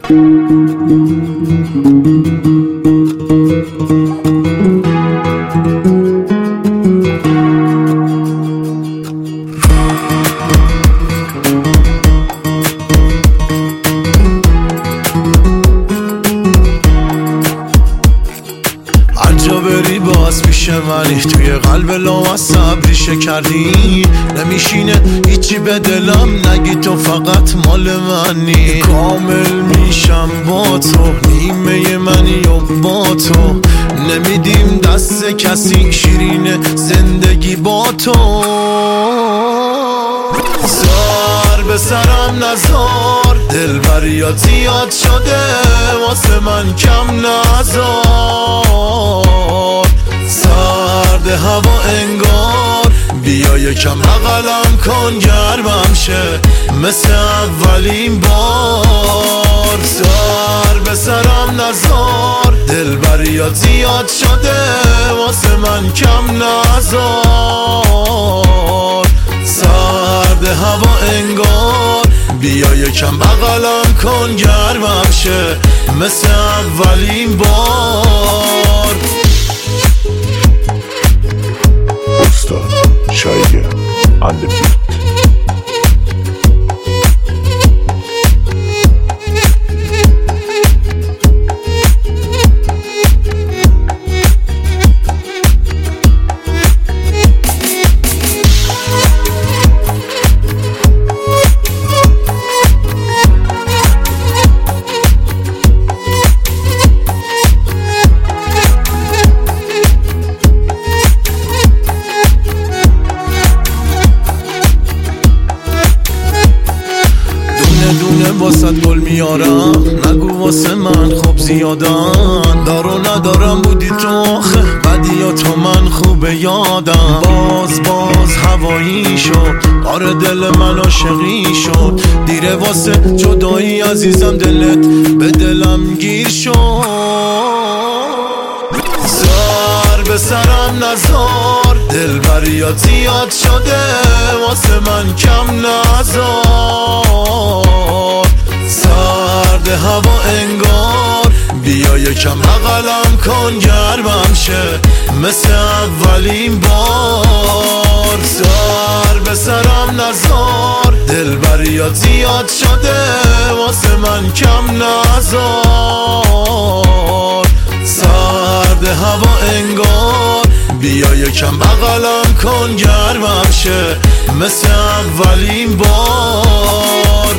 هرجا بری باز پیش منی، توی قلب لامصبریشه کردی. نمیشینه هیچی به دلم نگی، تو فقط مال منی. کامل میشم با تو، نیمه منی و با تو. نمیدیم دست کسی، شیرین زندگی با تو. سر به سرم نزار، دلبریات زیاد شده واسه من کم نزار. سرد هوا انگار، بیا یکم بغلم کن گرمم شه مثل اولین بار. سر به سرم نزار، دلبریات زیاد شده واسه من کم نزار. سرد هوا انگار، بیا یکم بغلم کن گرمم شه مثل اولین بار. استاد شایگه on the beat. دونه واسه گل میارم، نگو واسه من خوب زیادن. دارو ندارم بودی تو آخه، بدی یا تو من خوب یادم. باز هوایی شد، آره دل من عاشقی شد. دیره واسه جدایی عزیزم، دلت به دلم گیر شد. سر به سرم نزار، دلبریات زیاد شده واسه من کم نزار. سرد هوا انگار، بیا یکم بغلم کن گرمم شه مثل اولین بار. سر به سرم نزار، دلبریات زیاد شده واسه من کم نزار. سرد هوا انگار، بیا یکم بغلم کن گرمم شه مثل اولین بار.